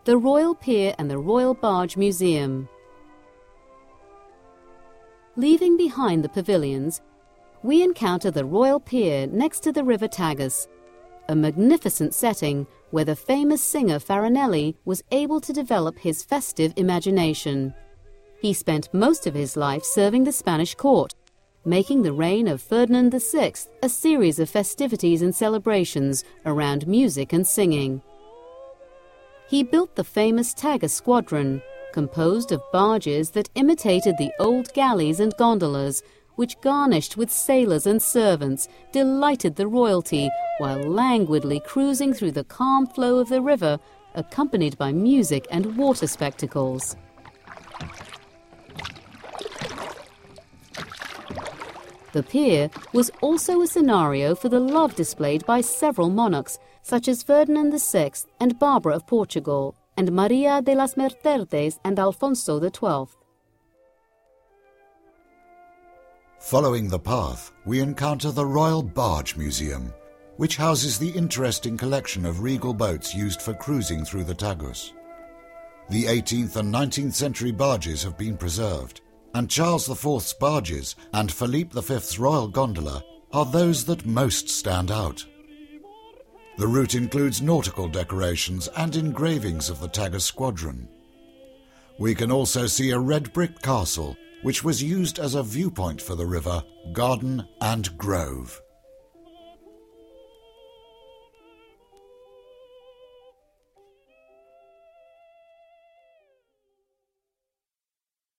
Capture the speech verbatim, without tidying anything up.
the Royal Pier and the Royal Barge Museum. Leaving behind the pavilions, we encounter the Royal Pier next to the River Tagus, a magnificent setting where the famous singer Farinelli was able to develop his festive imagination. He spent most of his life serving the Spanish court, making the reign of Ferdinand the Sixth a series of festivities and celebrations around music and singing. He built the famous Tagus Squadron, composed of barges that imitated the old galleys and gondolas, which, garnished with sailors and servants, delighted the royalty while languidly cruising through the calm flow of the river, accompanied by music and water spectacles. The pier was also a scenario for the love displayed by several monarchs, such as Ferdinand the Sixth and Barbara of Portugal, and Maria de las Mercedes and Alfonso the Twelfth. Following the path, we encounter the Royal Barge Museum, which houses the interesting collection of regal boats used for cruising through the Tagus. The eighteenth and nineteenth century barges have been preserved, and Charles the Fourth's barges and Philippe the Fifth's royal gondola are those that most stand out. The route includes nautical decorations and engravings of the Tagus Squadron. We can also see a red brick castle, which was used as a viewpoint for the river, garden and grove.